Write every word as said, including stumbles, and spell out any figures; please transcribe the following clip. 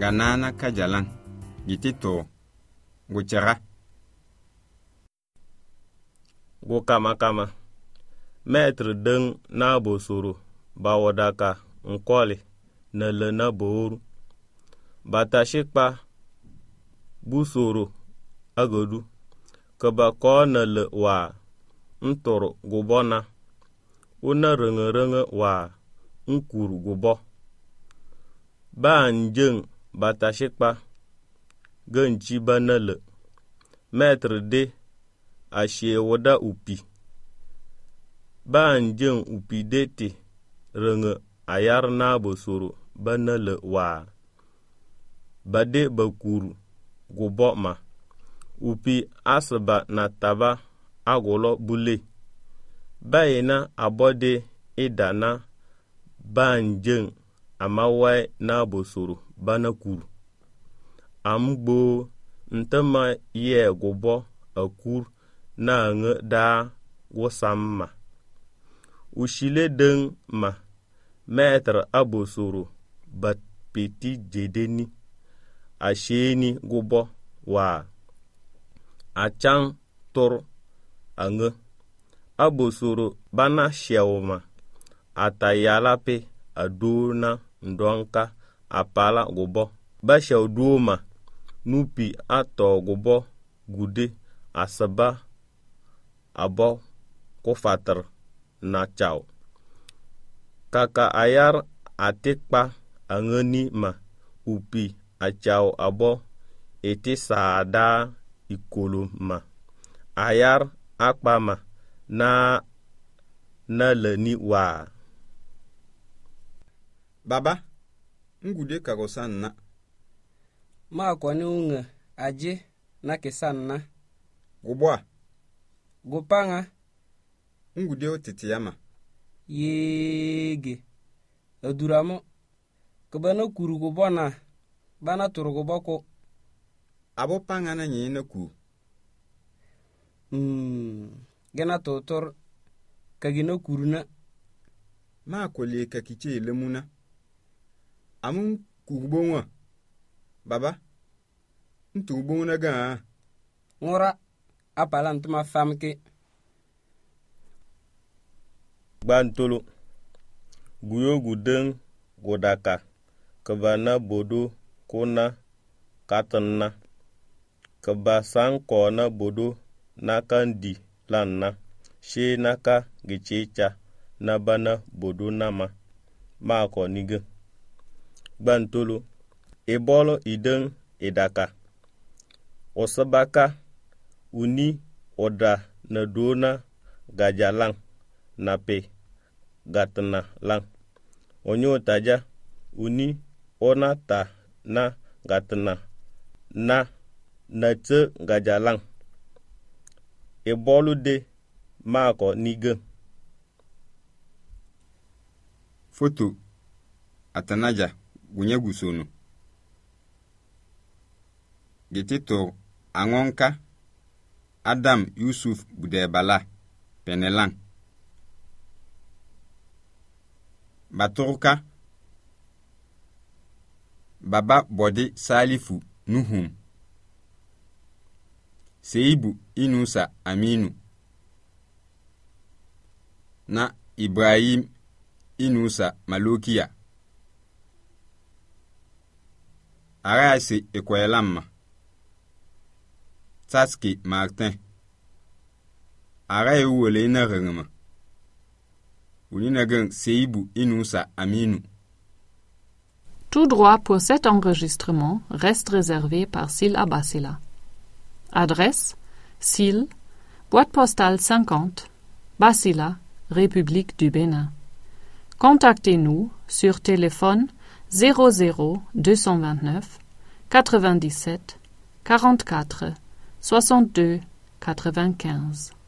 nana ka jalan giti to guchara gu kama kama maître deng na bosoro bawodaka nkole na le na boru batashikpa busoro agodu kaba ko na le wa ntoro gubona una renge renge wa nkuru gubo ba njeng batashikpa ganchi banale maître de ashe woda upi ba njeng upi dete renge ayar na bosoro banale wa bade bakuru gubo ma upi asaba na taba agolo bule bayina abode idana banjeng amawai na bosoro banakuru amgbo ntama ye gubo akur na nge da wosamma ushile deng ma maître abosoro bat peti jedeni asheni gubo wa achang tor ange abosoro bana shewma atayalape adona ndonka apala gubo ba shewduma nupi ato gubo gude asaba abo kofatar na chao kaka ayar atikpa angeni ma upi achao abo eti saada ikolo ma ayar akpa ma na na leni wa baba ngude kagosan na ma kwani unga aje na kisan na gubwa gupanga ngude otitiyama yege aduramo kabana kurugo bona bana turugo bako abo panga na nyina ku mm gena totor kagina kuruna ma kole ka kiche lemuna amun kugbonwa baba ntubona ga ngora apala ntuma famke gbantolo guyo gudeng godaka kabana bodo kona katanna kaba san kona bodo nakandi lanna she naka gichecha na bana bodo nama mako nige gbantolo ebolo ideng idaka osabaka uni oda na dona gajalang nape gatna lang onyo taja uni ona ta na gatna na natse gajalang ebolu de mako nige foto atanaja gunya gusono getito angonka Adam Yusuf Budebala Penelang Baturuka Baba Bodi Salifu Nuhum Seibu Inusa Aminu na Ibrahim Inusa Malokia Arase Ekwelamma Tsaski Martin Araye wole na rengma Ulina gang Seibu Inusa Aminu. Tout droit pour cet enregistrement reste réservé par Syl Abassila. Adresse Syl, boîte postale cinquante, Bassila, République du Bénin. Contactez-nous sur téléphone zéro zéro deux cent vingt-neuf quatre-vingt-dix-sept quarante-quatre soixante-deux quatre-vingt-quinze.